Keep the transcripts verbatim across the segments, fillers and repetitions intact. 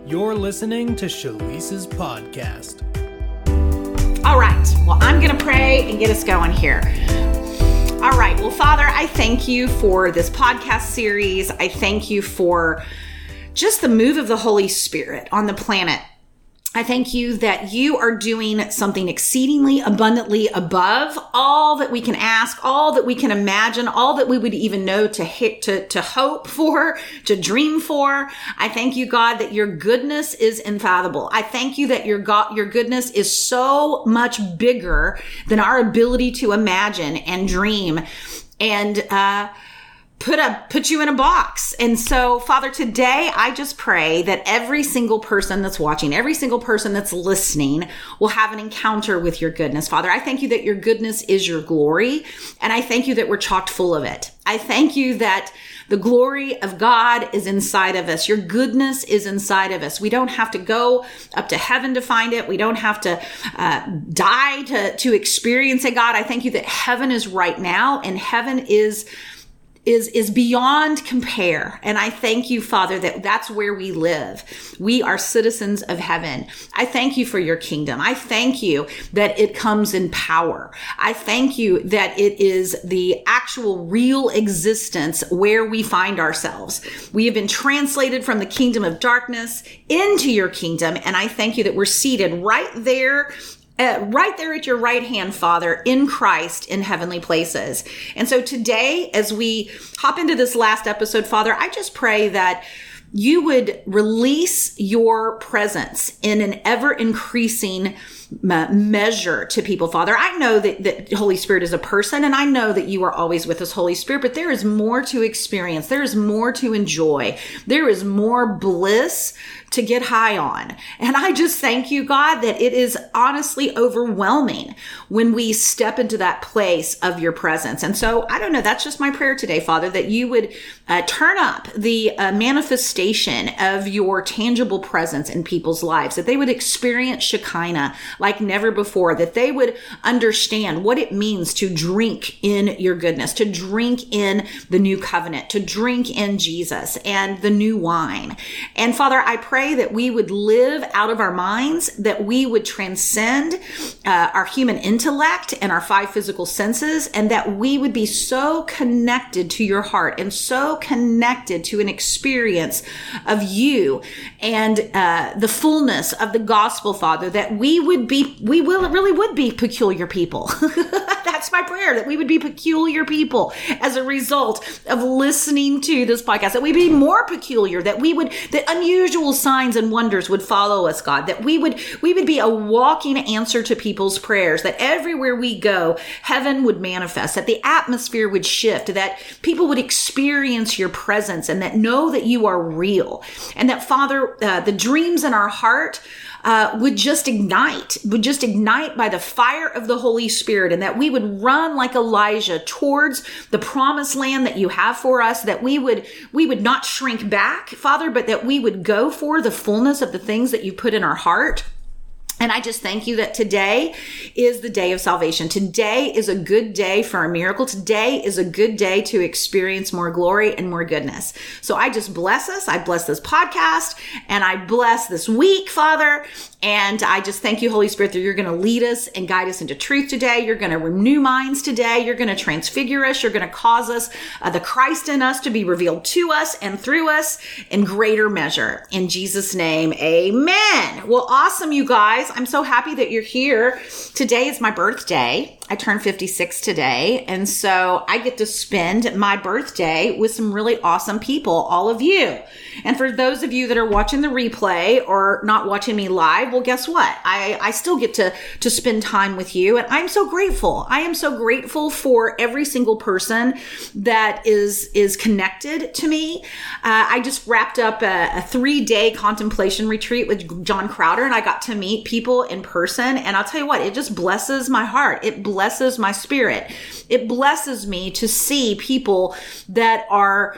You're listening to Shalice's podcast. All right. Well, I'm going to pray and get us going here. All right. Well, Father, I thank you for this podcast series. I thank you for just the move of the Holy Spirit on the planet. I thank you that you are doing something exceedingly abundantly above all that we can ask, all that we can imagine, all that we would even know to hit, to, to hope for, to dream for. I thank you, God, that your goodness is unfathomable. I thank you that your God, your goodness is so much bigger than our ability to imagine and dream and, uh, put a, put you in a box. And so, Father, today I just pray that every single person that's watching, every single person that's listening will have an encounter with your goodness. Father, I thank you that your goodness is your glory. And I thank you that we're chock full of it. I thank you that the glory of God is inside of us. Your goodness is inside of us. We don't have to go up to heaven to find it. We don't have to uh, die to, to experience it, God. I thank you that heaven is right now, and heaven is is is beyond compare. And I thank you, Father, that that's where we live. We are citizens of heaven. I thank you for your kingdom. I thank you that it comes in power. I thank you that it is the actual real existence where we find ourselves. We have been translated from the kingdom of darkness into your kingdom. And I thank you that we're seated right there Uh, right there at your right hand, Father, in Christ, in heavenly places. And so today, as we hop into this last episode, Father, I just pray that you would release your presence in an ever increasing measure to people, Father. I know that, that Holy Spirit is a person, and I know that you are always with us, Holy Spirit, but there is more to experience. There is more to enjoy. There is more bliss to get high on. And I just thank you, God, that it is honestly overwhelming when we step into that place of your presence. And so, I don't know, that's just my prayer today, Father, that you would uh, turn up the uh, manifestation of your tangible presence in people's lives, that they would experience Shekinah like never before, that they would understand what it means to drink in your goodness, to drink in the new covenant, to drink in Jesus and the new wine. And Father, I pray that we would live out of our minds, that we would transcend uh, our human intellect and our five physical senses, and that we would be so connected to your heart and so connected to an experience of you and uh, the fullness of the gospel, Father, that we would be, we will really would be peculiar people. That's my prayer, that we would be peculiar people as a result of listening to this podcast, that we'd be more peculiar, that we would, that unusual signs and wonders would follow us, God, that we would, we would be a walking answer to people's prayers, that everywhere we go, heaven would manifest, that the atmosphere would shift, that people would experience your presence and that know that you are real. And that, Father, uh, the dreams in our heart Uh, would just ignite, would just ignite by the fire of the Holy Spirit, and that we would run like Elijah towards the promised land that you have for us, that we would, we would not shrink back, Father, but that we would go for the fullness of the things that you put in our heart. And I just thank you that today is the day of salvation. Today is a good day for a miracle. Today is a good day to experience more glory and more goodness. So I just bless us. I bless this podcast, and I bless this week, Father. And I just thank you, Holy Spirit, that you're going to lead us and guide us into truth today. You're going to renew minds today. You're going to transfigure us. You're going to cause us, uh, the Christ in us, to be revealed to us and through us in greater measure. In Jesus' name, amen. Well, awesome, you guys. I'm so happy that you're here. Today is my birthday. I turned fifty-six today. And so I get to spend my birthday with some really awesome people, all of you. And for those of you that are watching the replay or not watching me live, well, guess what? I, I still get to, to spend time with you. And I'm so grateful. I am so grateful for every single person that is, is connected to me. Uh, I just wrapped up a, a three day contemplation retreat with John Crowder, and I got to meet people in person. And I'll tell you what, it just blesses my heart. It blesses my spirit. It blesses me to see people that are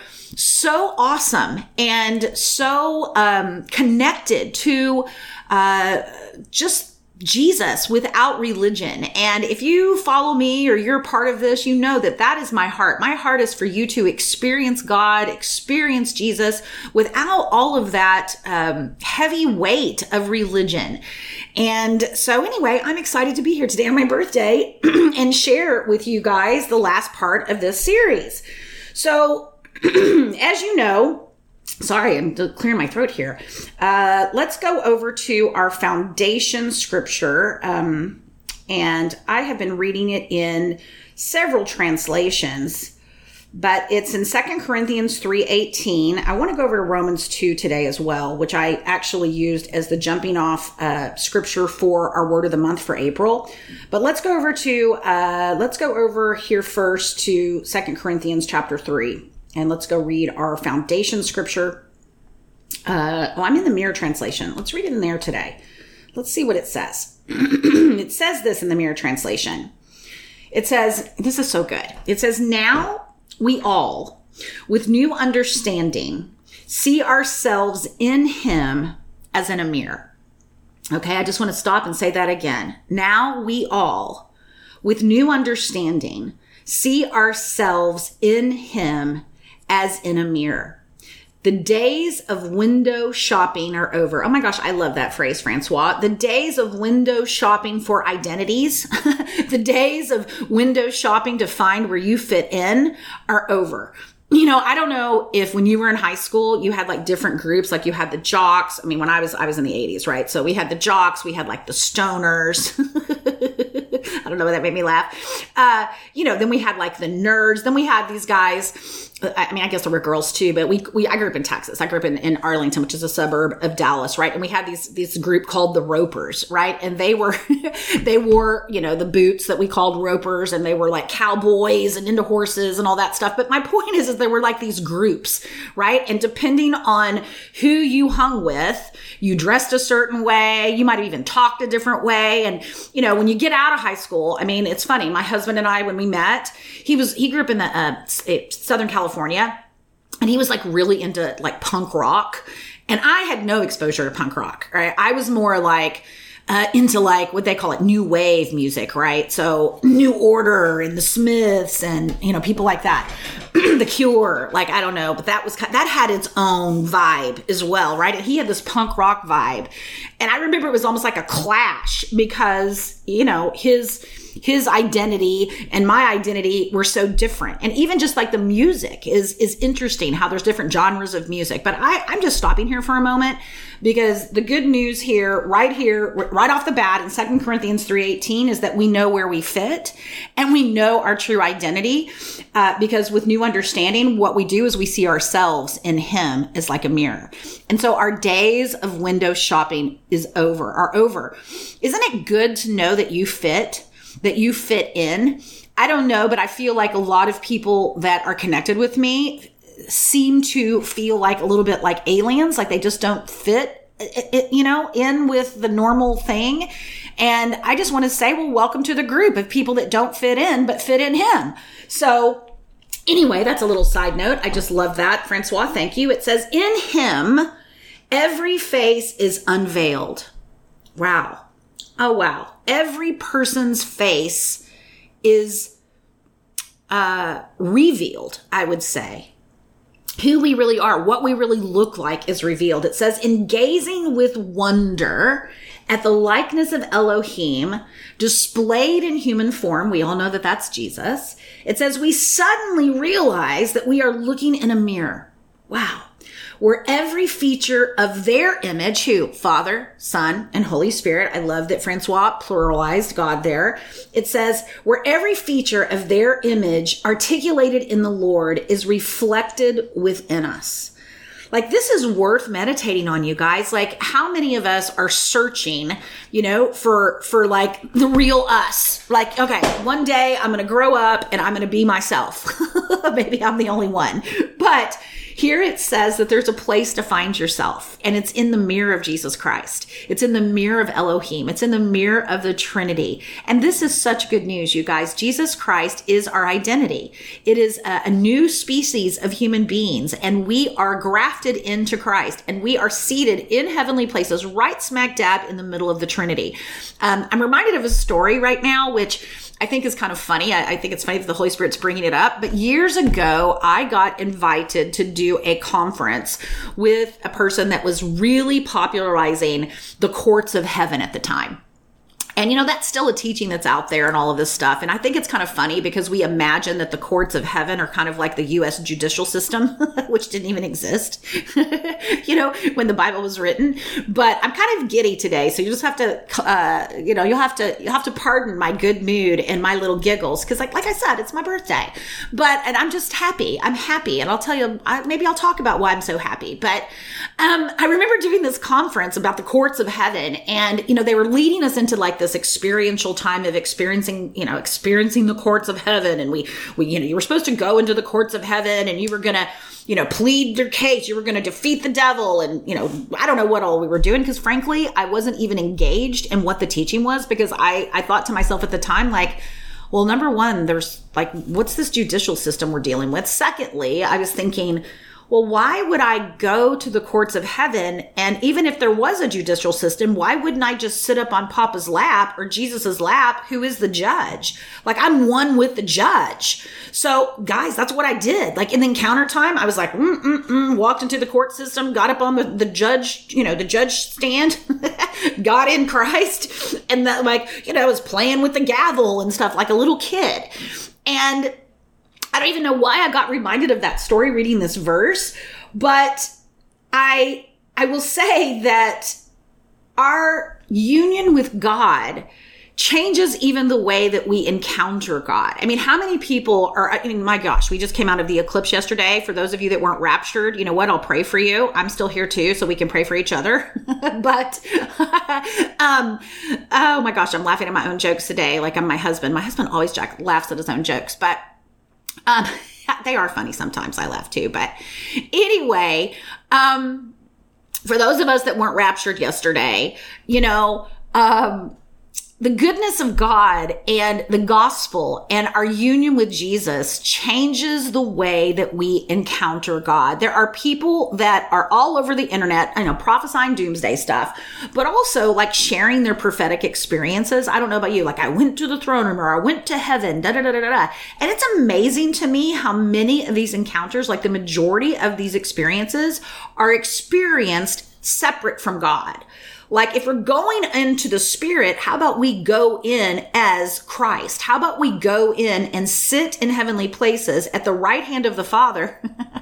so awesome and so um, connected to uh, just Jesus without religion. And if you follow me or you're a part of this, you know that that is my heart. My heart is for you to experience God, experience Jesus without all of that um, heavy weight of religion. And so anyway, I'm excited to be here today on my birthday and share with you guys the last part of this series. So as you know, Sorry, I'm clearing my throat here. Uh, let's go over to our foundation scripture. Um, and I have been reading it in several translations, but it's in Second Corinthians three eighteen. I want to go over to Romans two today as well, which I actually used as the jumping off uh, scripture for our word of the month for April. But let's go over to, uh, let's go over here first to Second Corinthians chapter three. And let's go read our foundation scripture. Uh, oh, I'm in the Mirror translation. Let's read it in there today. Let's see what it says. It says this in the Mirror translation. It says, this is so good. It says, now we all, with new understanding, see ourselves in him as in a mirror. Okay, I just want to stop and say that again. Now we all, with new understanding, see ourselves in him as in a mirror. The days of window shopping are over. Oh my gosh, I love that phrase, Francois. The days of window shopping for identities, the days of window shopping to find where you fit in are over. You know, I don't know if when you were in high school, you had like different groups, like you had the jocks. I mean, when I was, I was in the eighties, right? So we had the jocks, we had like the stoners. I don't know why that made me laugh. Uh, you know, then we had like the nerds. Then we had these guys. I mean, I guess there were girls too, but we, we, I grew up in Texas. I grew up in, in Arlington, which is a suburb of Dallas, right? And we had these, this group called the Ropers, right? And they were, they wore, you know, the boots that we called ropers, and they were like cowboys and into horses and all that stuff. But my point is, is there were like these groups, right? And depending on who you hung with, you dressed a certain way. You might have even talked a different way. And, you know, when you get out of high school, I mean, it's funny. My husband and I, when we met, he was, he grew up in the uh, Southern California. California, and he was like really into like punk rock, and I had no exposure to punk rock, right? I was more like uh, into like what they call it new wave music, right? So New Order and the Smiths and, you know, people like that. The Cure, like, I don't know, but that was, that had its own vibe as well, right? And he had this punk rock vibe. And I remember it was almost like a clash because, you know, his, his identity and my identity were so different. And even just like the music is, is interesting how there's different genres of music. But I, I'm just stopping here for a moment because the good news here, right here, right off the bat in Second Corinthians three eighteen is that we know where we fit and we know our true identity. Uh, because with new understanding, what we do is we see ourselves in him as like a mirror. And so our days of window shopping is over, are over. Isn't it good to know that you fit, that you fit in? I don't know, but I feel like a lot of people that are connected with me seem to feel like a little bit like aliens, like they just don't fit, you know, in with the normal thing. And I just want to say, well, welcome to the group of people that don't fit in, but fit in him. So anyway, that's a little side note. I just love that. Francois, thank you. It says, in him, every face is unveiled. Wow. Oh, wow. Every person's face is uh, revealed, I would say. Who we really are, what we really look like is revealed. It says, in gazing with wonder at the likeness of Elohim displayed in human form, we all know that that's Jesus. It says, we suddenly realize that we are looking in a mirror. Wow. Where every feature of their image, who? Father, Son, and Holy Spirit. I love that Francois pluralized God there. It says, where every feature of their image articulated in the Lord is reflected within us. Like, this is worth meditating on, you guys. Like, how many of us are searching, you know, for, for like the real us? Like, okay, one day I'm going to grow up and I'm going to be myself. Maybe I'm the only one. But here it says that there's a place to find yourself, and it's in the mirror of Jesus Christ. It's in the mirror of Elohim. It's in the mirror of the Trinity. And this is such good news, you guys. Jesus Christ is our identity. It is a, a new species of human beings, and we are grafted into Christ, and we are seated in heavenly places right smack dab in the middle of the Trinity. Um, I'm reminded of a story right now, which I think is kind of funny. I, I think it's funny that the Holy Spirit's bringing it up. But years ago, I got invited to do a conference with a person that was really popularizing the courts of heaven at the time. And, you know, that's still a teaching that's out there and all of this stuff. And I think it's kind of funny because we imagine that the courts of heaven are kind of like the U S judicial system, which didn't even exist, you know, when the Bible was written. But I'm kind of giddy today. So you just have to, uh, you know, you'll have to, you'll have to pardon my good mood and my little giggles. Cause like, like I said, it's my birthday, but, and I'm just happy. I'm happy. And I'll tell you, I, maybe I'll talk about why I'm so happy. But, um, I remember doing this conference about the courts of heaven, and, you know, they were leading us into like this experiential time of experiencing, you know, experiencing the courts of heaven. And we, we, you know, you were supposed to go into the courts of heaven, and you were going to, you know, plead your case. You were going to defeat the devil. And, you know, I don't know what all we were doing, because frankly, I wasn't even engaged in what the teaching was, because I, I thought to myself at the time, like, well, number one, there's like, what's this judicial system we're dealing with? Secondly, I was thinking, well, why would I go to the courts of heaven? And even if there was a judicial system, why wouldn't I just sit up on Papa's lap or Jesus's lap, who is the judge? Like, I'm one with the judge. So guys, that's what I did. Like in the encounter time, I was like, mm, mm, mm, walked into the court system, got up on the, the judge, you know, the judge stand, got in Christ, and that, like, you know, was playing with the gavel and stuff like a little kid. And I don't even know why I got reminded of that story reading this verse, but I, I will say that our union with God changes even the way that we encounter God. I mean, how many people are, I mean, my gosh, we just came out of the eclipse yesterday. For those of you that weren't raptured, you know what? I'll pray for you. I'm still here too, so we can pray for each other. But, um, oh my gosh, I'm laughing at my own jokes today. Like I'm my husband. My husband always Jack laughs at his own jokes, but Um, they are funny sometimes. I laugh too. But anyway, um, for those of us that weren't raptured yesterday, you know, um, the goodness of God and the gospel and our union with Jesus changes the way that we encounter God. There are people that are all over the internet, I know, prophesying doomsday stuff, but also like sharing their prophetic experiences. I don't know about you, like I went to the throne room, or I went to heaven, da da da da da. And it's amazing to me how many of these encounters, like the majority of these experiences, are experienced separate from God. Like if we're going into the Spirit, how about we go in as Christ? How about we go in and sit in heavenly places at the right hand of the Father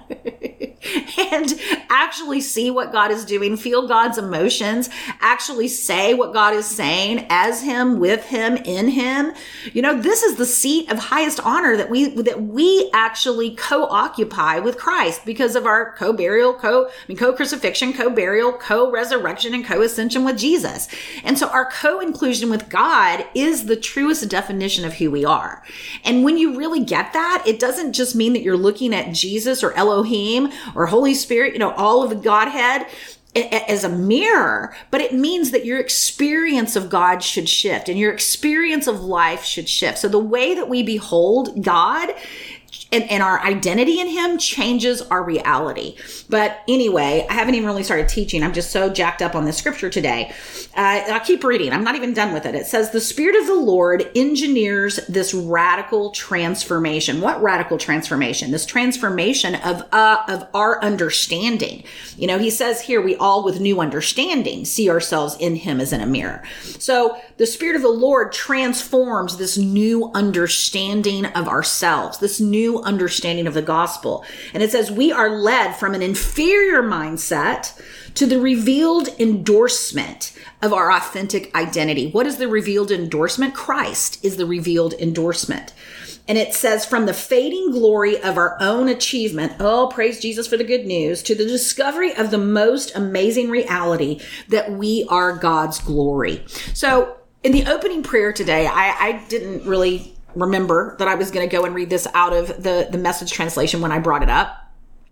and actually see what God is doing, feel God's emotions, actually say what God is saying as Him, with Him, in Him. You know, this is the seat of highest honor that we, that we actually co-occupy with Christ because of our co-burial, co, I mean, co-crucifixion, co-burial, co-resurrection, and co-ascension with Jesus. And so our co-inclusion with God is the truest definition of who we are. And when you really get that, it doesn't just mean that you're looking at Jesus or Elohim or Holy Spirit, you know, all of the Godhead as a mirror, but it means that your experience of God should shift and your experience of life should shift. So the way that we behold God And, and our identity in Him changes our reality. But anyway, I haven't even really started teaching. I'm just so jacked up on this scripture today. Uh, I'll keep reading. I'm not even done with it. It says, the Spirit of the Lord engineers this radical transformation. What radical transformation? This transformation of, uh, of our understanding. You know, he says here, we all with new understanding see ourselves in Him as in a mirror. So the Spirit of the Lord transforms this new understanding of ourselves, this new understanding of the gospel. And it says we are led from an inferior mindset to the revealed endorsement of our authentic identity. What is the revealed endorsement? Christ is the revealed endorsement. And it says from the fading glory of our own achievement, oh, praise Jesus for the good news, to the discovery of the most amazing reality that we are God's glory. So in the opening prayer today, I, I didn't really remember that I was going to go and read this out of the, the Message translation when I brought it up.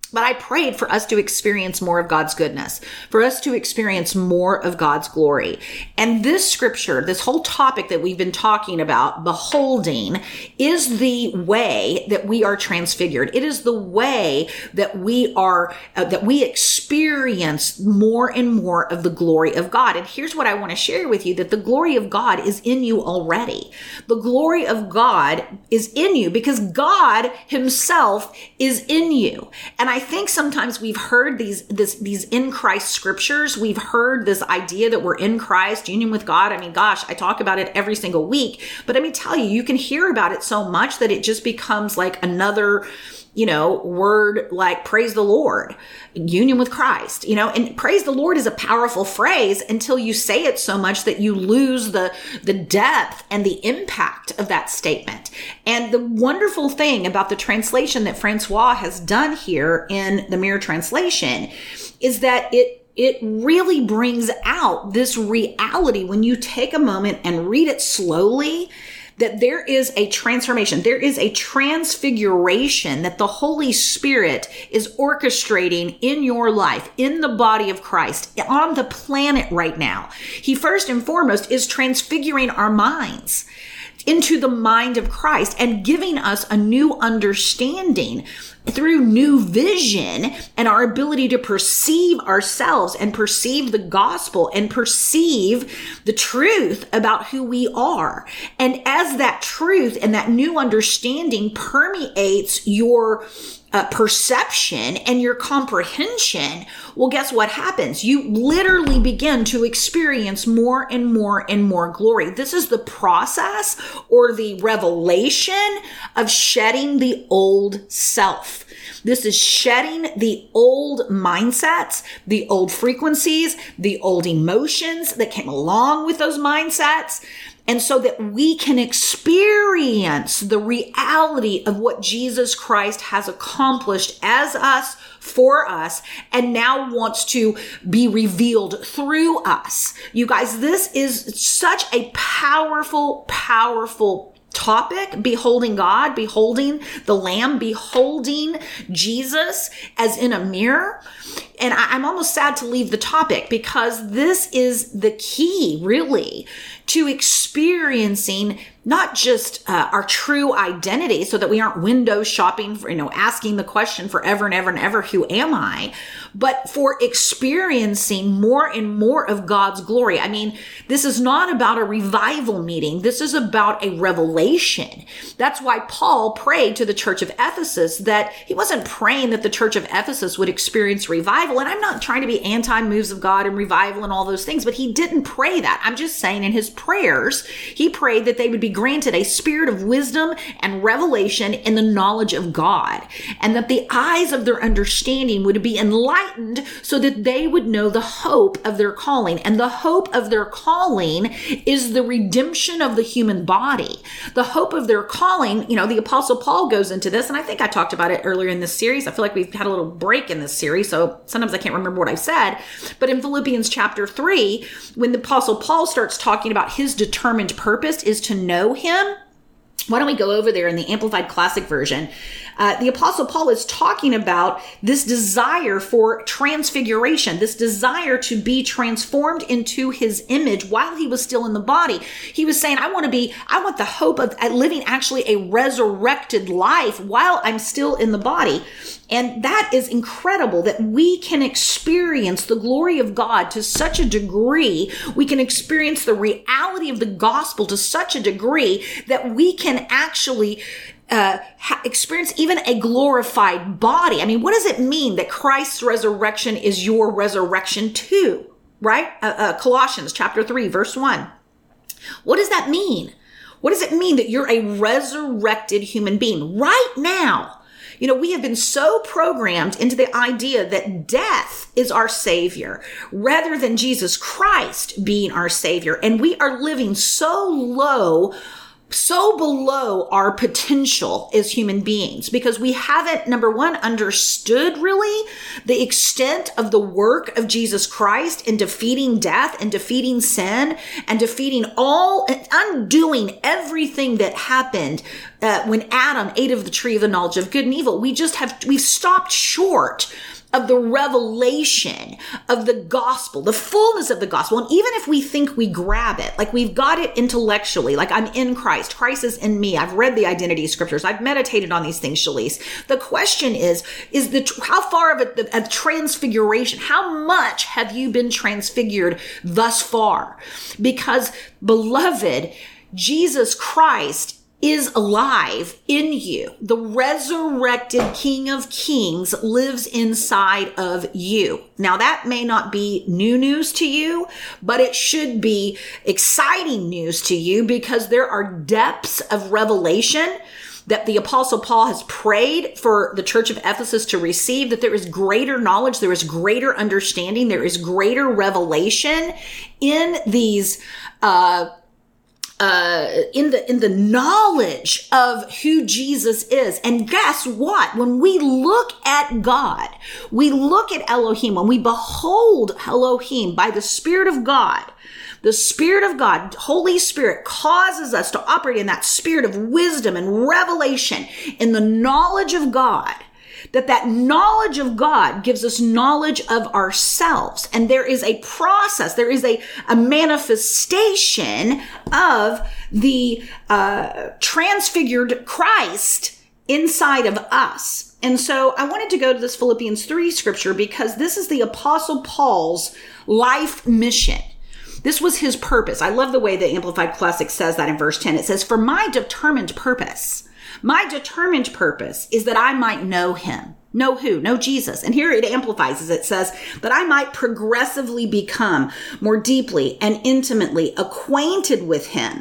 But I prayed for us to experience more of God's goodness, for us to experience more of God's glory. And this scripture, this whole topic that we've been talking about, beholding, is the way that we are transfigured. It is the way that we are, uh, that we experience more and more of the glory of God. And here's what I want to share with you, that the glory of God is in you already. The glory of God is in you because God himself is in you. And I I think sometimes we've heard these this these in Christ scriptures. We've heard this idea that we're in Christ, union with God. I mean, gosh, I talk about it every single week. But let me tell you, you can hear about it so much that it just becomes like another, you know, word like praise the Lord, union with Christ, you know, and praise the Lord is a powerful phrase until you say it so much that you lose the, the depth and the impact of that statement. And the wonderful thing about the translation that Francois has done here in the Mirror Translation is that it It really brings out this reality when you take a moment and read it slowly, that there is a transformation, there is a transfiguration that the Holy Spirit is orchestrating in your life, in the body of Christ, on the planet right now. He first and foremost is transfiguring our minds into the mind of Christ and giving us a new understanding through new vision and our ability to perceive ourselves and perceive the gospel and perceive the truth about who we are. And as that truth and that new understanding permeates your uh, perception and your comprehension, well, guess what happens? You literally begin to experience more and more and more glory. This is the process or the revelation of shedding the old self. This is shedding the old mindsets, the old frequencies, the old emotions that came along with those mindsets. And so that we can experience the reality of what Jesus Christ has accomplished as us, for us, and now wants to be revealed through us. You guys, this is such a powerful, powerful topic, beholding God, beholding the Lamb, beholding Jesus as in a mirror. And I, I'm almost sad to leave the topic because this is the key, really, to experiencing not just uh, our true identity so that we aren't window shopping for, you know, asking the question forever and ever and ever, who am I? But for experiencing more and more of God's glory. I mean, this is not about a revival meeting. This is about a revelation. That's why Paul prayed to the church of Ephesus that he wasn't praying that the church of Ephesus would experience revival. And I'm not trying to be anti-moves of God and revival and all those things, but he didn't pray that. I'm just saying in his prayers, he prayed that they would be granted a spirit of wisdom and revelation in the knowledge of God, and that the eyes of their understanding would be enlightened so that they would know the hope of their calling. And the hope of their calling is the redemption of the human body. The hope of their calling, you know, the Apostle Paul goes into this, and I think I talked about it earlier in this series. I feel like we've had a little break in this series, so sometimes I can't remember what I said. But in Philippians chapter three, when the Apostle Paul starts talking about his determined purpose is to know him. Why don't we go over there in the Amplified Classic Version? Uh, the Apostle Paul is talking about this desire for transfiguration, this desire to be transformed into his image while he was still in the body. He was saying, I want to be, I want the hope of living actually a resurrected life while I'm still in the body. And that is incredible that we can experience the glory of God to such a degree. We can experience the reality of the gospel to such a degree that we can actually uh, ha- experience even a glorified body. I mean, what does it mean that Christ's resurrection is your resurrection too? Right? Uh, uh, Colossians chapter three, verse one. What does that mean? What does it mean that you're a resurrected human being right now? You know, we have been so programmed into the idea that death is our savior rather than Jesus Christ being our savior. And we are living so low so below our potential as human beings because we haven't, number one, understood really the extent of the work of Jesus Christ in defeating death and defeating sin and defeating all, undoing everything that happened uh, when Adam ate of the tree of the knowledge of good and evil. We just have, we've stopped short of the revelation of the gospel, the fullness of the gospel. And even if we think we grab it, like we've got it intellectually, like I'm in Christ, Christ is in me. I've read the identity scriptures. I've meditated on these things, Shalise. The question is, is the, how far of a, a transfiguration, how much have you been transfigured thus far? Because beloved, Jesus Christ is alive in you. The resurrected King of Kings lives inside of you. Now that may not be new news to you, but it should be exciting news to you because there are depths of revelation that the Apostle Paul has prayed for the church of Ephesus to receive, that there is greater knowledge, there is greater understanding, there is greater revelation in these, uh, Uh, in the, in the knowledge of who Jesus is. And guess what? When we look at God, we look at Elohim, when we behold Elohim by the Spirit of God, the Spirit of God, Holy Spirit causes us to operate in that spirit of wisdom and revelation in the knowledge of God. That that knowledge of God gives us knowledge of ourselves. And there is a process, there is a, a manifestation of the uh, transfigured Christ inside of us. And so I wanted to go to this Philippians three scripture because this is the Apostle Paul's life mission. This was his purpose. I love the way the Amplified Classic says that in verse ten. It says, "For my determined purpose, my determined purpose is that I might know him." Know who? Know Jesus. And here it amplifies as it says, "that I might progressively become more deeply and intimately acquainted with him,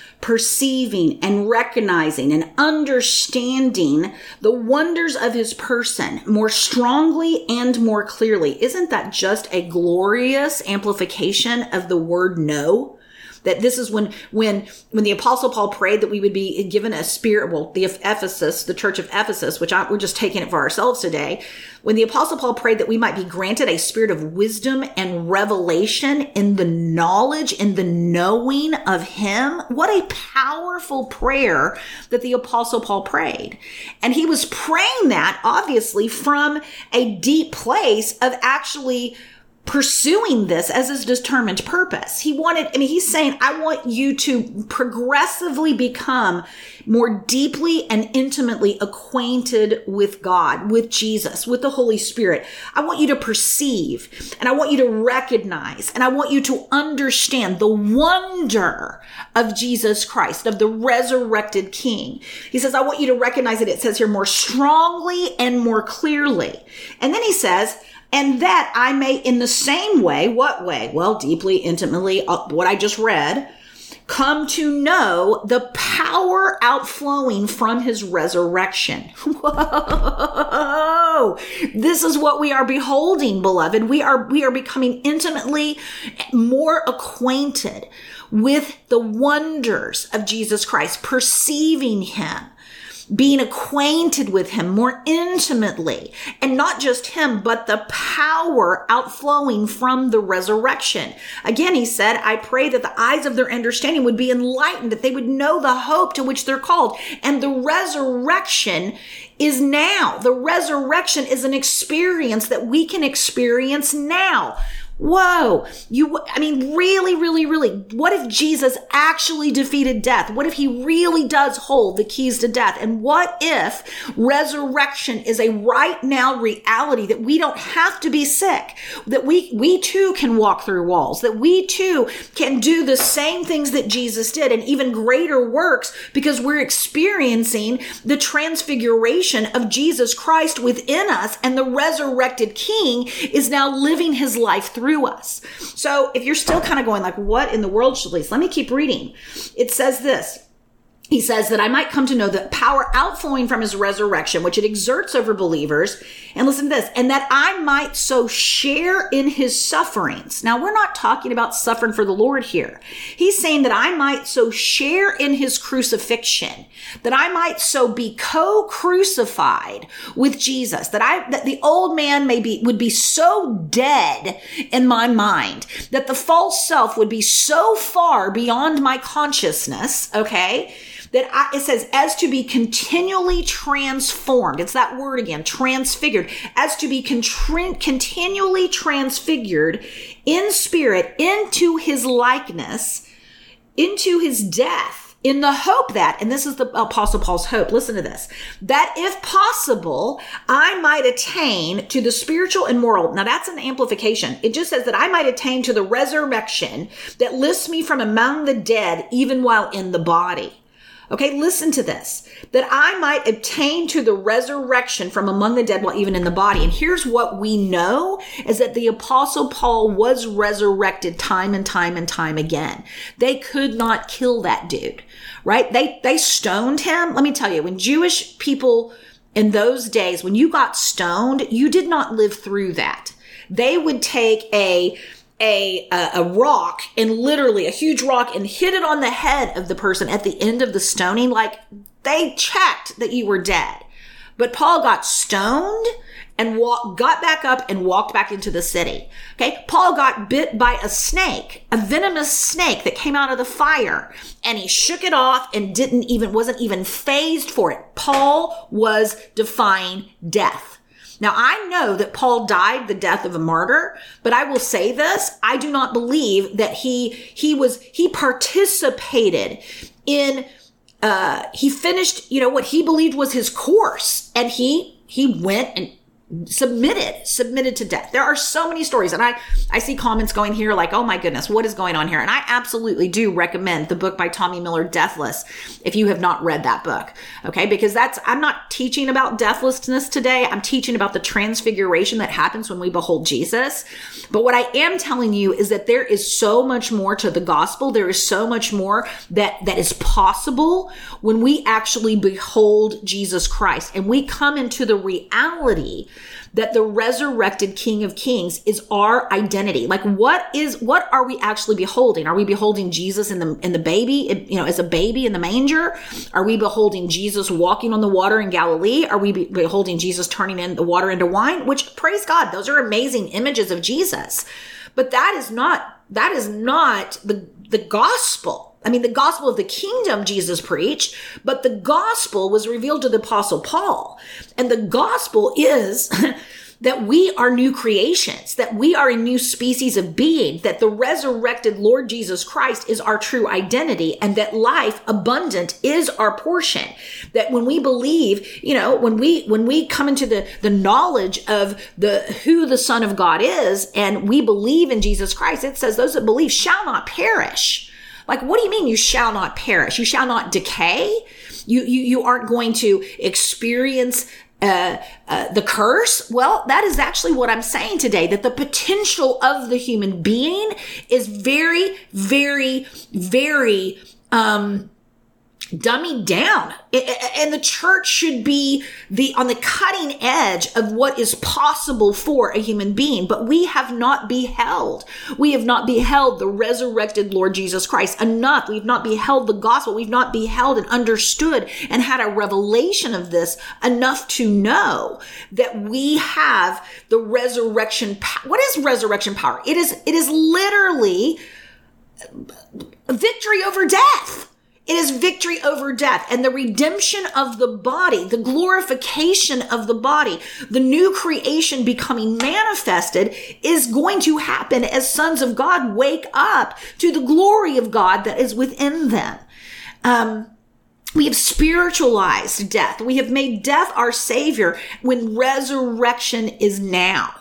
perceiving and recognizing and understanding the wonders of his person more strongly and more clearly." Isn't that just a glorious amplification of the word know? That this is when, when, when the Apostle Paul prayed that we would be given a spirit, well, the Ephesus, the church of Ephesus, which I, we're just taking it for ourselves today. When the Apostle Paul prayed that we might be granted a spirit of wisdom and revelation in the knowledge, in the knowing of him. What a powerful prayer that the Apostle Paul prayed. And he was praying that obviously from a deep place of actually pursuing this as his determined purpose. He wanted, I mean, he's saying, I want you to progressively become more deeply and intimately acquainted with God, with Jesus, with the Holy Spirit. I want you to perceive and I want you to recognize and I want you to understand the wonder of Jesus Christ, of the resurrected King. He says, I want you to recognize it. It says here more strongly and more clearly. And then he says, and that I may in the same way, what way? Well, deeply, intimately, uh, what I just read, come to know the power outflowing from his resurrection. Whoa! This is what we are beholding, beloved. We are, we are becoming intimately more acquainted with the wonders of Jesus Christ, perceiving him, being acquainted with him more intimately, and not just him, but the power outflowing from the resurrection. Again, he said, I pray that the eyes of their understanding would be enlightened, that they would know the hope to which they're called. And the resurrection is now. The resurrection is an experience that we can experience now. Whoa, you, I mean, really, really, really, what if Jesus actually defeated death? What if he really does hold the keys to death? And what if resurrection is a right now reality, that we don't have to be sick, that we, we too can walk through walls, that we too can do the same things that Jesus did and even greater works because we're experiencing the transfiguration of Jesus Christ within us, and the resurrected King is now living his life through us. So if you're still kind of going like, what in the world, Shalise? Let me keep reading. It says this. he says that I might come to know the power outflowing from his resurrection, which it exerts over believers. And listen to this, and that I might so share in his sufferings. Now, we're not talking about suffering for the Lord here. He's saying that I might so share in his crucifixion, that I might so be co-crucified with Jesus, that I, that the old man may be, would be so dead in my mind, that the false self would be so far beyond my consciousness, okay, that I, it says, as to be continually transformed. It's that word again, transfigured. As to be contrin- continually transfigured in spirit into his likeness, into his death, in the hope that, and this is the Apostle Paul's hope, listen to this, that if possible, I might attain to the spiritual and moral. Now that's an amplification. It just says that I might attain to the resurrection that lifts me from among the dead, even while in the body. Okay, listen to this, that I might obtain to the resurrection from among the dead while even in the body. And here's what we know is that the Apostle Paul was resurrected time and time and time again. They could not kill that dude, right? They, they stoned him. Let me tell you, when Jewish people in those days, when you got stoned, you did not live through that. They would take a A, a a rock and literally a huge rock and hit it on the head of the person at the end of the stoning. Like they checked that you were dead. But Paul got stoned and walk, got back up and walked back into the city. Okay. Paul got bit by a snake, a venomous snake that came out of the fire, and he shook it off and didn't even, wasn't even fazed for it. Paul was defying death. Now, I know that Paul died the death of a martyr, but I will say this, I do not believe that he, he was, he participated in, uh, he finished, you know, what he believed was his course, and he, he went and submitted, submitted to death. There are so many stories, and I, I see comments going here like, oh my goodness, what is going on here? And I absolutely do recommend the book by Tommy Miller, Deathless, if you have not read that book. Okay. Because that's, I'm not teaching about deathlessness today. I'm teaching about the transfiguration that happens when we behold Jesus. But what I am telling you is that there is so much more to the gospel. There is so much more that, that is possible when we actually behold Jesus Christ and we come into the reality that the resurrected King of Kings is our identity. Like what is, what are we actually beholding? Are we beholding Jesus in the, in the baby, you know, as a baby in the manger? Are we beholding Jesus walking on the water in Galilee? Are we beholding Jesus turning in the water into wine? Which, praise God, those are amazing images of Jesus. But that is not, that is not the, the gospel. I mean, the gospel of the kingdom Jesus preached, but the gospel was revealed to the Apostle Paul. And the gospel is that we are new creations, that we are a new species of being, that the resurrected Lord Jesus Christ is our true identity, and that life abundant is our portion. That when we believe, you know, when we, when we come into the, the knowledge of the, who the Son of God is, and we believe in Jesus Christ, it says those that believe shall not perish. Like, what do you mean you shall not perish? You shall not decay? You, you, you aren't going to experience uh, uh, the curse? Well, that is actually what I'm saying today, that the potential of the human being is very, very, very, um, dummied down. And the church should be the on the cutting edge of what is possible for a human being. But we have not beheld. We have not beheld the resurrected Lord Jesus Christ enough. We've not beheld the gospel. We've not beheld and understood and had a revelation of this enough to know that we have the resurrection power. What is resurrection power? It is, it is literally victory over death. It is victory over death and the redemption of the body, the glorification of the body, the new creation becoming manifested is going to happen as sons of God wake up to the glory of God that is within them. Um, we have spiritualized death. We have made death our savior when resurrection is now.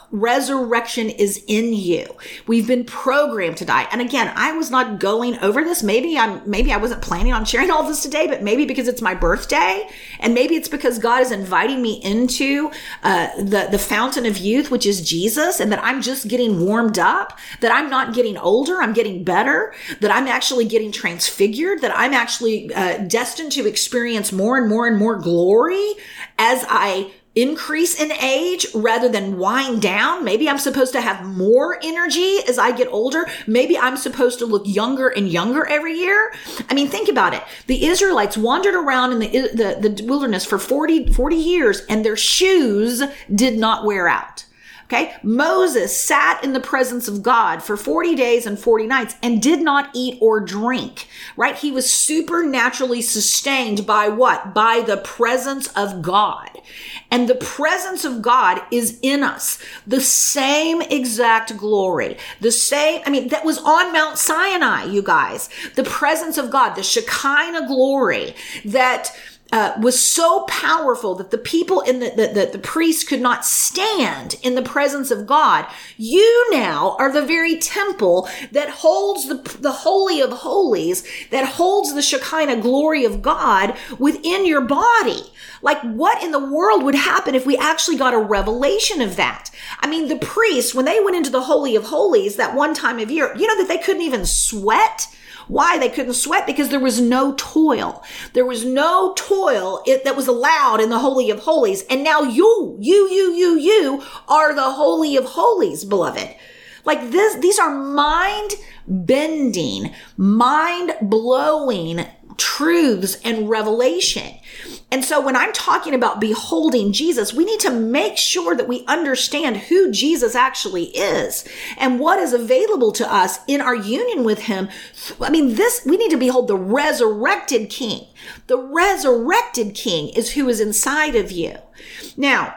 resurrection is in you. We've been programmed to die. And again, I was not going over this. Maybe I'm, maybe I wasn't planning on sharing all this today, but maybe because it's my birthday, and maybe it's because God is inviting me into uh, the, the fountain of youth, which is Jesus, and that I'm just getting warmed up, that I'm not getting older, I'm getting better, that I'm actually getting transfigured, that I'm actually uh, destined to experience more and more and more glory as I increase in age rather than wind down. Maybe I'm supposed to have more energy as I get older. Maybe I'm supposed to look younger and younger every year. I mean, think about it. The Israelites wandered around in the, the, the wilderness for forty, forty years, and their shoes did not wear out. Okay. Moses sat in the presence of God for forty days and forty nights and did not eat or drink, right? He was supernaturally sustained by what? By the presence of God. And the presence of God is in us. The same exact glory, the same, I mean, that was on Mount Sinai, you guys. The presence of God, the Shekinah glory that Uh, was so powerful that the people in the, the, the, the priests could not stand in the presence of God. You now are the very temple that holds the, the Holy of Holies, that holds the Shekinah glory of God within your body. Like, what in the world would happen if we actually got a revelation of that? I mean, the priests, when they went into the Holy of Holies that one time of year, you know that they couldn't even sweat? Why they couldn't sweat? Because there was no toil. There was no toil it, that was allowed in the Holy of Holies. And now you, you, you, you, you are the Holy of Holies, beloved. Like this, these are mind bending, mind blowing truths and revelation. And so when I'm talking about beholding Jesus, we need to make sure that we understand who Jesus actually is and what is available to us in our union with him. I mean, this, we need to behold the resurrected King. The resurrected King is who is inside of you. Now,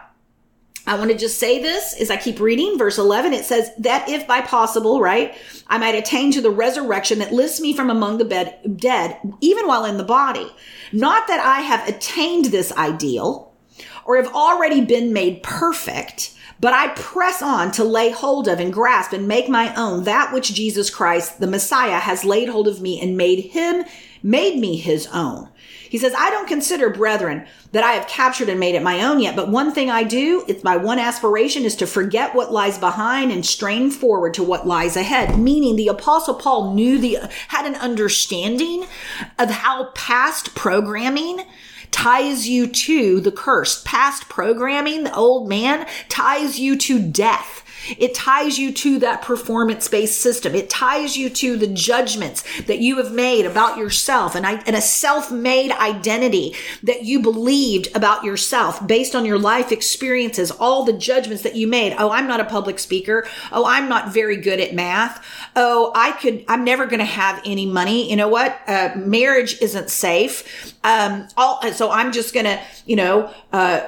I want to just say this as I keep reading verse eleven. It says that if by possible, right, I might attain to the resurrection that lifts me from among the bed, dead, even while in the body. Not that I have attained this ideal or have already been made perfect, but I press on to lay hold of and grasp and make my own that which Jesus Christ, the Messiah, has laid hold of me and made him, made me his own. He says, I don't consider, brethren, that I have captured and made it my own yet, but one thing I do, it's my one aspiration is to forget what lies behind and strain forward to what lies ahead. Meaning the Apostle Paul knew the, had an understanding of how past programming ties you to the curse. Past programming, the old man, ties you to death. It ties you to that performance-based system. It ties you to the judgments that you have made about yourself and, I, and a self-made identity that you believed about yourself based on your life experiences, all the judgments that you made. Oh, I'm not a public speaker. Oh, I'm not very good at math. Oh, I could, I'm never going to have any money. You know what? Uh, marriage isn't safe. Um, all, so I'm just going to, you know, uh,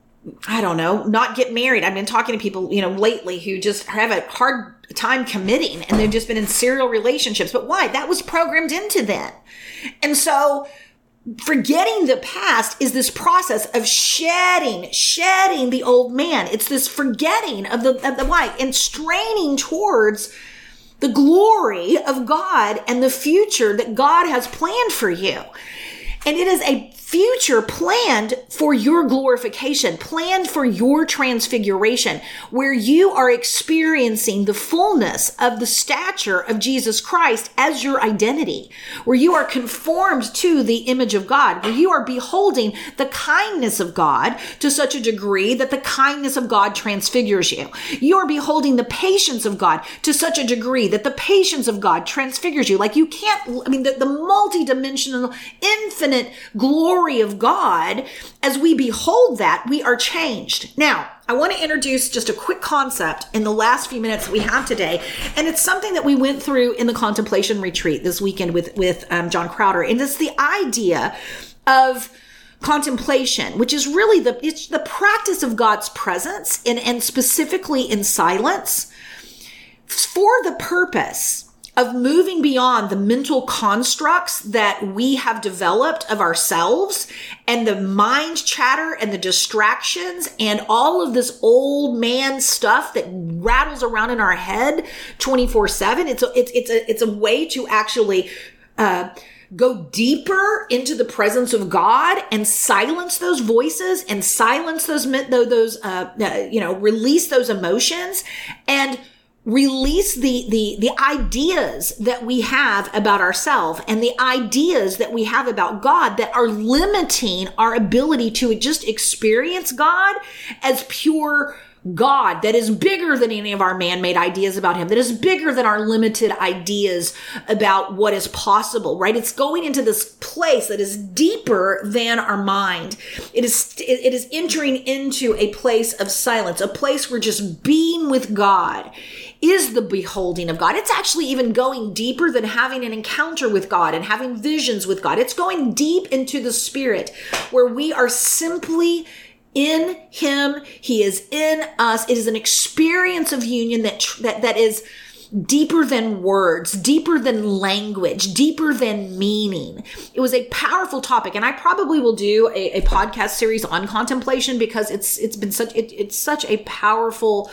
I don't know, not get married. I've been talking to people, you know, lately who just have a hard time committing and they've just been in serial relationships. But why? That was programmed into them. And so forgetting the past is this process of shedding, shedding the old man. It's this forgetting of the, of the why and straining towards the glory of God and the future that God has planned for you. And it is a future planned for your glorification, planned for your transfiguration, where you are experiencing the fullness of the stature of Jesus Christ as your identity, where you are conformed to the image of God, where you are beholding the kindness of God to such a degree that the kindness of God transfigures you. You are beholding the patience of God to such a degree that the patience of God transfigures you. Like you can't, I mean, the, the multidimensional, infinite glory of God, as we behold that, we are changed. Now, I want to introduce just a quick concept in the last few minutes that we have today. And it's something that we went through in the contemplation retreat this weekend with, with um, John Crowder. And it's the idea of contemplation, which is really the, it's the practice of God's presence and, and specifically in silence for the purpose of moving beyond the mental constructs that we have developed of ourselves and the mind chatter and the distractions and all of this old man stuff that rattles around in our head twenty-four seven. It's a, it's, it's a, it's a way to actually, uh, go deeper into the presence of God and silence those voices and silence those, those, uh, uh you know, release those emotions and release the, the, the ideas that we have about ourselves and the ideas that we have about God that are limiting our ability to just experience God as pure God that is bigger than any of our man-made ideas about him, that is bigger than our limited ideas about what is possible, right? It's going into this place that is deeper than our mind. It is, it is entering into a place of silence, a place where just being with God is the beholding of God. It's actually even going deeper than having an encounter with God and having visions with God. It's going deep into the spirit where we are simply in him. He is in us. It is an experience of union that, that, that is deeper than words, deeper than language, deeper than meaning. It was a powerful topic. And I probably will do a, a podcast series on contemplation because it's, it's been such, it, it's such a powerful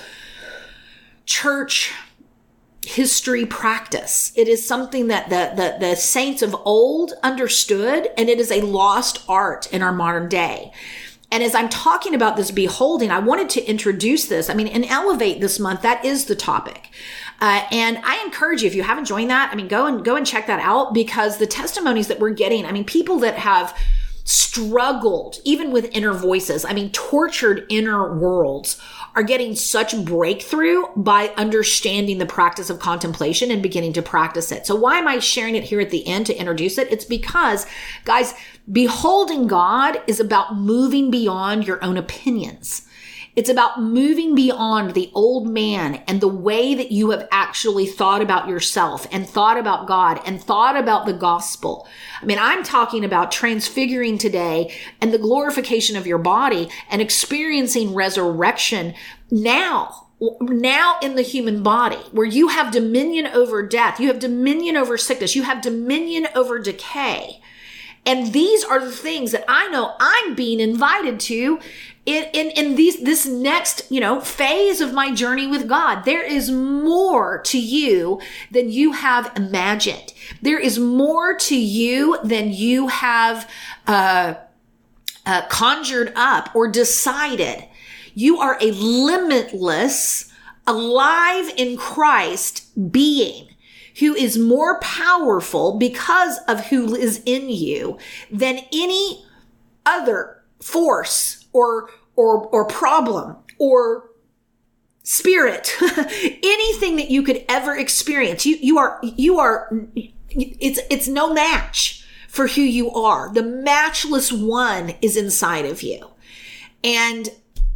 church history practice. It is something that the, the, the saints of old understood, and it is a lost art in our modern day. And as I'm talking about this beholding, I wanted to introduce this. I mean, in Elevate this month, that is the topic. Uh, and I encourage you, if you haven't joined that, I mean, go and go and check that out because the testimonies that we're getting, I mean, people that have struggled even with inner voices, I mean, tortured inner worlds are getting such breakthrough by understanding the practice of contemplation and beginning to practice it. So why am I sharing it here at the end to introduce it? It's because, guys, beholding God is about moving beyond your own opinions. It's about moving beyond the old man and the way that you have actually thought about yourself and thought about God and thought about the gospel. I mean, I'm talking about transfiguring today and the glorification of your body and experiencing resurrection now. Now in the human body, where you have dominion over death, you have dominion over sickness, you have dominion over decay. And these are the things that I know I'm being invited to in, in, in these, this next, you know, phase of my journey with God. There is more to you than you have imagined. There is more to you than you have, uh, uh, conjured up or decided. You are a limitless, alive in Christ being who is more powerful because of who is in you than any other force or, or, or problem or spirit, anything that you could ever experience. You, you are, you are, it's, it's no match for who you are. The matchless one is inside of you. And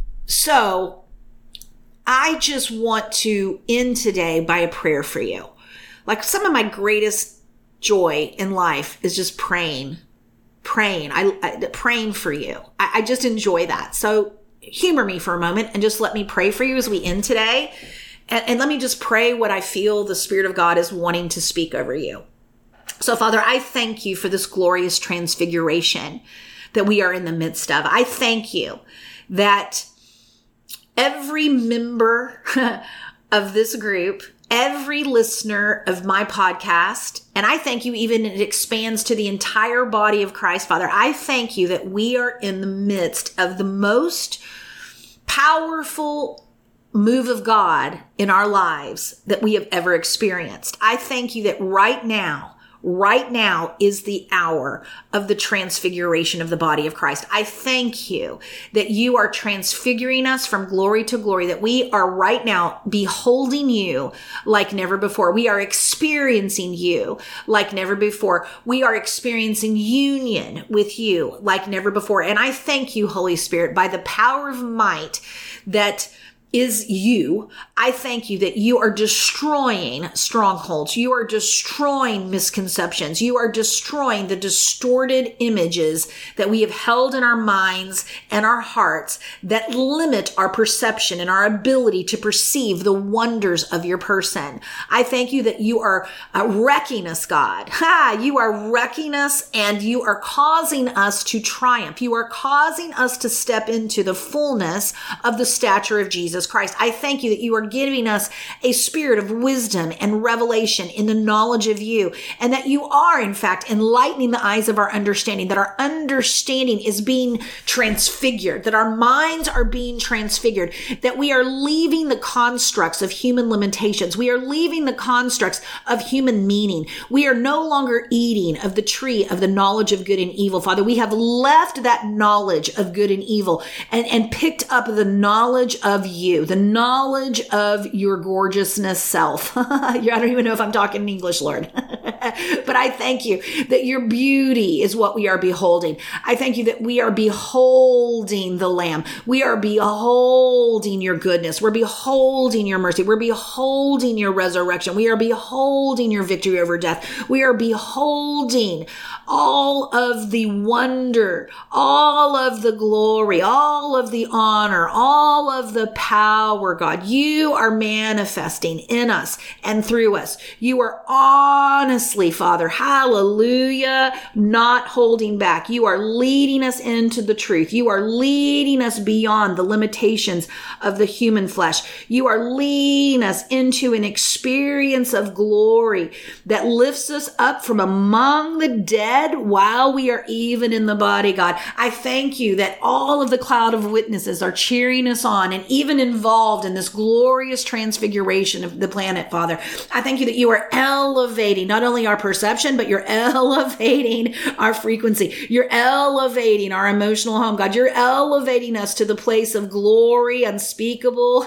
so I just want to end today by a prayer for you. Like some of my greatest joy in life is just praying, praying, I, I praying for you. I, I just enjoy that. So humor me for a moment and just let me pray for you as we end today. And, and let me just pray what I feel the Spirit of God is wanting to speak over you. So Father, I thank you for this glorious transfiguration that we are in the midst of. I thank you that every member of this group, every listener of my podcast, and I thank you even it expands to the entire body of Christ, Father. I thank you that we are in the midst of the most powerful move of God in our lives that we have ever experienced. I thank you that right now, Right now is the hour of the transfiguration of the body of Christ. I thank you that you are transfiguring us from glory to glory, that we are right now beholding you like never before. We are experiencing you like never before. We are experiencing union with you like never before. And I thank you, Holy Spirit, by the power of might that is you. I thank you that you are destroying strongholds. You are destroying misconceptions. You are destroying the distorted images that we have held in our minds and our hearts that limit our perception and our ability to perceive the wonders of your person. I thank you that you are uh, wrecking us, God. Ha! You are wrecking us and you are causing us to triumph. You are causing us to step into the fullness of the stature of Jesus Christ. I thank you that you are giving us a spirit of wisdom and revelation in the knowledge of you, and that you are, in fact, enlightening the eyes of our understanding, that our understanding is being transfigured, that our minds are being transfigured, that we are leaving the constructs of human limitations. We are leaving the constructs of human meaning. We are no longer eating of the tree of the knowledge of good and evil. Father, we have left that knowledge of good and evil and, and picked up the knowledge of you, the knowledge of your gorgeousness self. I don't even know if I'm talking in English, Lord. But I thank you that your beauty is what we are beholding. I thank you that we are beholding the Lamb. We are beholding your goodness. We're beholding your mercy. We're beholding your resurrection. We are beholding your victory over death. We are beholding all of the wonder, all of the glory, all of the honor, all of the power, God. You are manifesting in us and through us. You are honestly, Father, hallelujah, not holding back. You are leading us into the truth. You are leading us beyond the limitations of the human flesh. You are leading us into an experience of glory that lifts us up from among the dead while we are even in the body, God. I thank you that all of the cloud of witnesses are cheering us on and even involved in this glorious transfiguration of the planet, Father. I thank you that you are elevating not only our perception, but you're elevating our frequency. You're elevating our emotional home, God. You're elevating us to the place of glory unspeakable.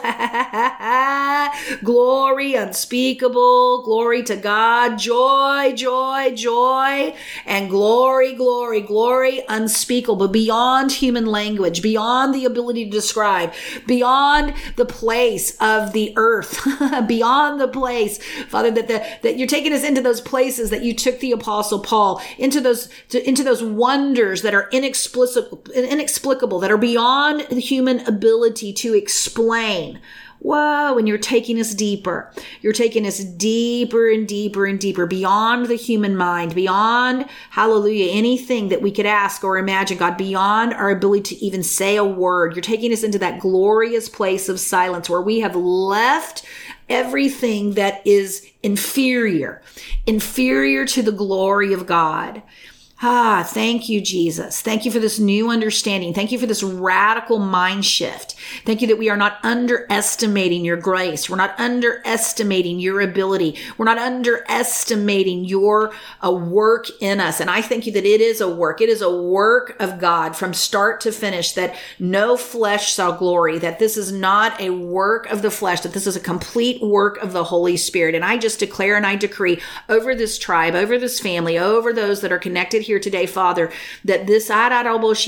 Glory unspeakable. Glory to God. Joy, joy, joy. And glory, glory, glory unspeakable, beyond human language, beyond the ability to describe, beyond the place of the earth, beyond the place, Father, that the, that you're taking us into those places that you took the Apostle Paul, into those to, into those wonders that are inexplicable, inexplicable, that are beyond the human ability to explain. Whoa, and you're taking us deeper. You're taking us deeper and deeper and deeper, beyond the human mind, beyond, hallelujah, anything that we could ask or imagine, God, beyond our ability to even say a word. You're taking us into that glorious place of silence where we have left everything that is inferior, inferior to the glory of God. Ah, thank you, Jesus. Thank you for this new understanding. Thank you for this radical mind shift. Thank you that we are not underestimating your grace. We're not underestimating your ability. We're not underestimating your uh, work in us. And I thank you that it is a work. It is a work of God from start to finish, that no flesh shall glory, that this is not a work of the flesh, that this is a complete work of the Holy Spirit. And I just declare and I decree over this tribe, over this family, over those that are connected here today, Father, that this that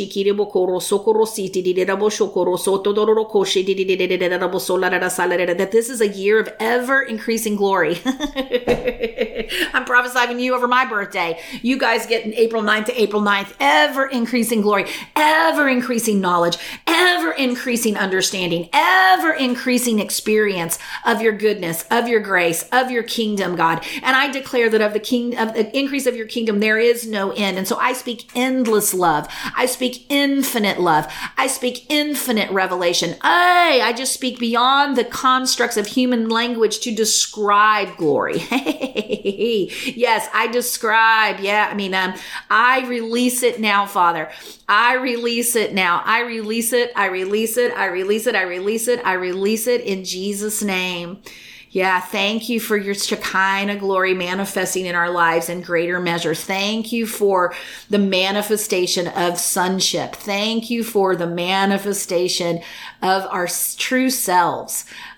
this is a year of ever increasing glory. I'm prophesying you over my birthday. You guys get April ninth to April ninth, ever increasing glory, ever increasing knowledge, ever increasing understanding, ever increasing experience of your goodness, of your grace, of your kingdom, God. And I declare that of the king, of the increase of your kingdom, there is no end. And so I speak endless love. I speak infinite love. I speak infinite revelation. I, I just speak beyond the constructs of human language to describe glory. Yes, I describe. Yeah, I mean, um, I release it now, Father. I release it now. I release it. I release it. I release it. I release it. I release it in Jesus' name. Yeah, thank you for your Shekinah glory manifesting in our lives in greater measure. Thank you for the manifestation of sonship. Thank you for the manifestation of our true selves.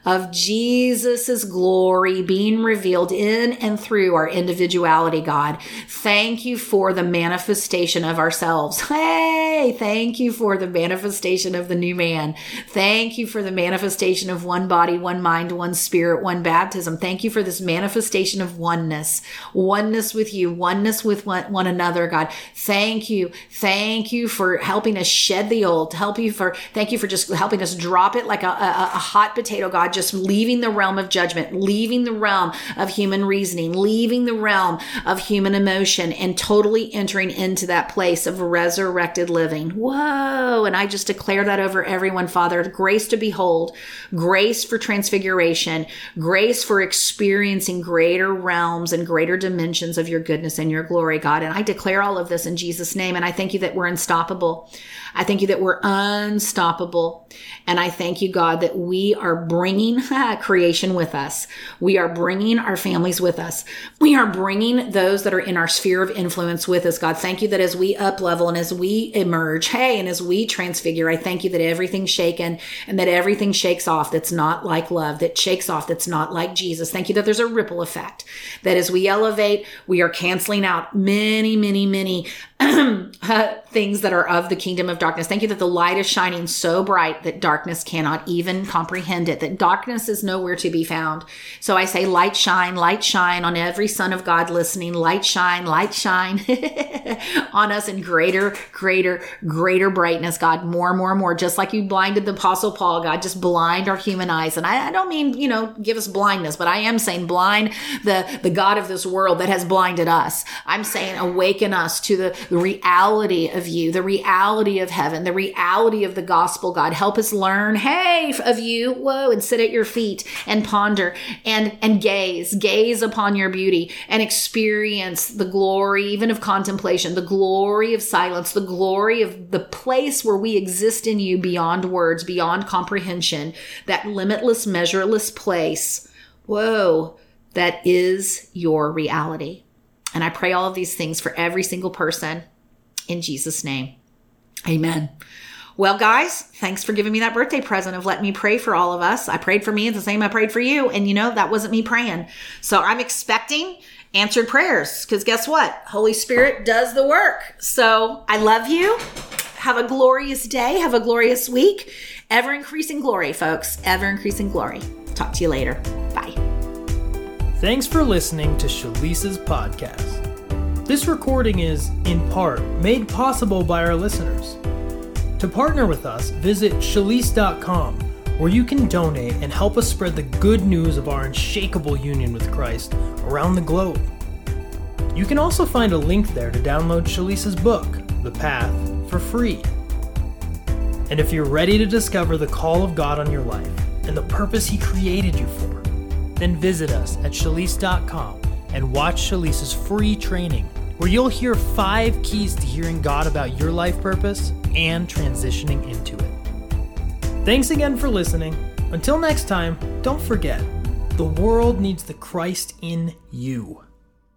of Jesus's glory being revealed in and through our individuality, God. Thank you for the manifestation of ourselves. Hey, thank you for the manifestation of the new man. Thank you for the manifestation of one body, one mind, one spirit, one baptism. Thank you for this manifestation of oneness, oneness with you, oneness with one, one another, God. Thank you. Thank you for helping us shed the old. Help you for, thank you for just helping us drop it like a, a, a hot potato, God, just leaving the realm of judgment, leaving the realm of human reasoning, leaving the realm of human emotion, and totally entering into that place of resurrected living. Whoa. And I just declare that over everyone, Father. Grace to behold, grace for transfiguration, grace for experiencing greater realms and greater dimensions of your goodness and your glory, God. And I declare all of this in Jesus' name. And I thank you that we're unstoppable. I thank you that we're unstoppable. And I thank you, God, that we are bringing creation with us. We are bringing our families with us. We are bringing those that are in our sphere of influence with us, God. Thank you that as we up level and as we emerge, hey, and as we transfigure, I thank you that everything's shaken and that everything shakes off that's not like love, that shakes off that's not like Jesus. Thank you that there's a ripple effect, that as we elevate, we are canceling out many, many, many uh, things that are of the kingdom of darkness. Thank you that the light is shining so bright that darkness cannot even comprehend it, that darkness is nowhere to be found. So I say, light shine, light shine on every son of God listening, light shine, light shine on us in greater, greater, greater brightness, God, more and more and more, just like you blinded the Apostle Paul, God, just blind our human eyes. And I, I don't mean, you know, give us blindness, but I am saying blind the, the God of this world that has blinded us. I'm saying awaken us to the, the reality of you, the reality of heaven, the reality of the gospel, God. Help us learn, hey, of you, whoa, and sit at your feet and ponder and, and gaze, gaze upon your beauty and experience the glory, even of contemplation, the glory of silence, the glory of the place where we exist in you beyond words, beyond comprehension, that limitless, measureless place, whoa, that is your reality. And I pray all of these things for every single person in Jesus' name. Amen. Well, guys, thanks for giving me that birthday present of letting me pray for all of us. I prayed for me. It's the same I prayed for you. And you know, that wasn't me praying. So I'm expecting answered prayers because guess what? Holy Spirit does the work. So I love you. Have a glorious day. Have a glorious week. Ever increasing glory, folks. Ever increasing glory. Talk to you later. Bye. Thanks for listening to Shalisa's podcast. This recording is, in part, made possible by our listeners. To partner with us, visit Shalise dot com, where you can donate and help us spread the good news of our unshakable union with Christ around the globe. You can also find a link there to download Shalisa's book, The Path, for free. And if you're ready to discover the call of God on your life and the purpose He created you for, then visit us at Shalise dot com and watch Shalisa's free training, where you'll hear five keys to hearing God about your life purpose and transitioning into it. Thanks again for listening. Until next time, don't forget, the world needs the Christ in you.